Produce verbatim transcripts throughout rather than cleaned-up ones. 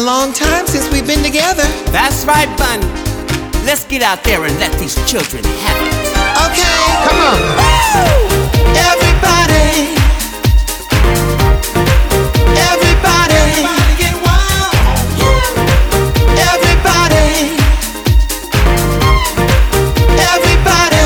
long time since we've been together. That's right, Bunny. Let's get out there and let these children have it. Okay, Come on. everybody. Everybody. Everybody get wild. Everybody. Everybody.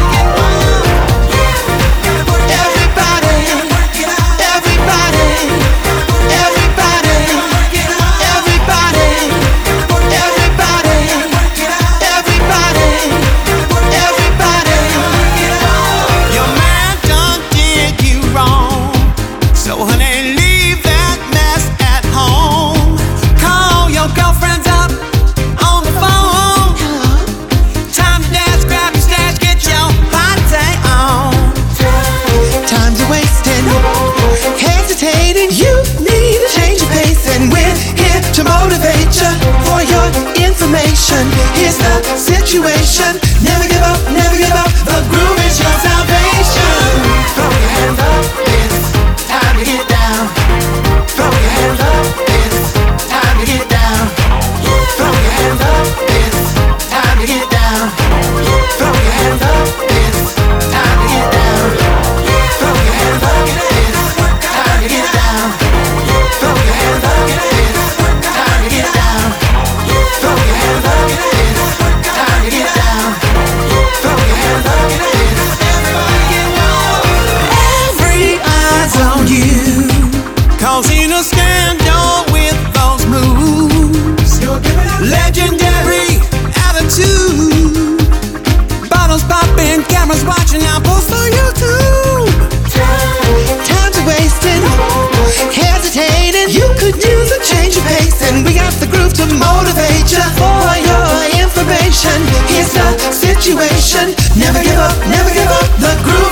Everybody. Everybody. Everybody. Everybody. Everybody. Everybody. Everybody. Your man done did you wrong, so honey, leave that mess at home. Call your girlfriends up on the phone. Time to dance, grab your stash, get your party on. Time's a wasting, hesitating. You need a change of pace, and we're here to motivate you. For your information, here's the situation. Never give up, never give up. The groove is your salvation. Throw your hands up, it's time to get down. Throw your hands up, it's time to get down. Throw your hands up, it's time to get down. Throw your hands up, it's time to get down. Throw your hands up, it's time to get down. Throw your hands up, it's time to get down. Throw your hands up, it's time to get down. Throw your hands up, it's everybody get wild. Every eye's on you, Causing a scandal with those moves. Legendary attitude. Bottles popping, cameras watching, now post on YouTube. time's a wasting, hesitating. You could use a change of pace, and we got the groove to motivate you. For your information, here's the situation. Never give up, never give up. The groove